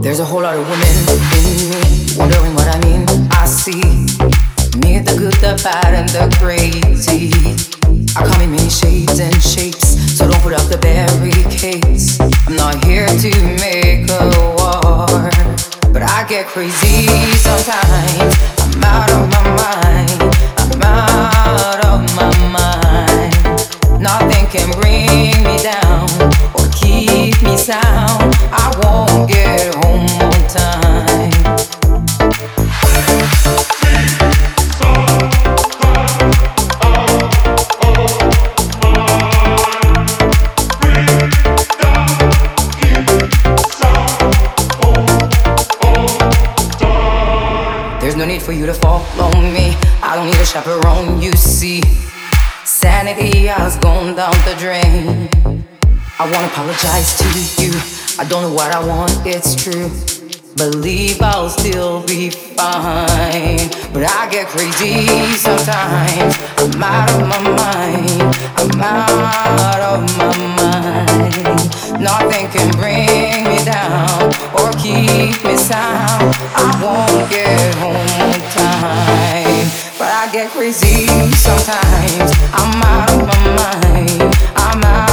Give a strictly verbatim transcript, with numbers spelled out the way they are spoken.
There's a whole lot of women in me, wondering what I mean. I see me, the good, the bad, and the crazy. I come in many shades and shapes, so don't put up the barricades. I'm not here to make a war, but I get crazy sometimes. I'm out of my mind, I'm out of my mind. Nothing can bring me down or keep me sound. I won't get home on time. There's no need for you to follow me. I don't need a chaperone, you see. Sanity has gone down the drain. I wanna apologize to you. I don't know what I want, it's true. Believe I'll still be fine, but I get crazy sometimes. I'm out of my mind, I'm out of my mind. Nothing can bring me down or keep me sound. I won't get home on time, but I get crazy sometimes. I'm out of my mind, I'm out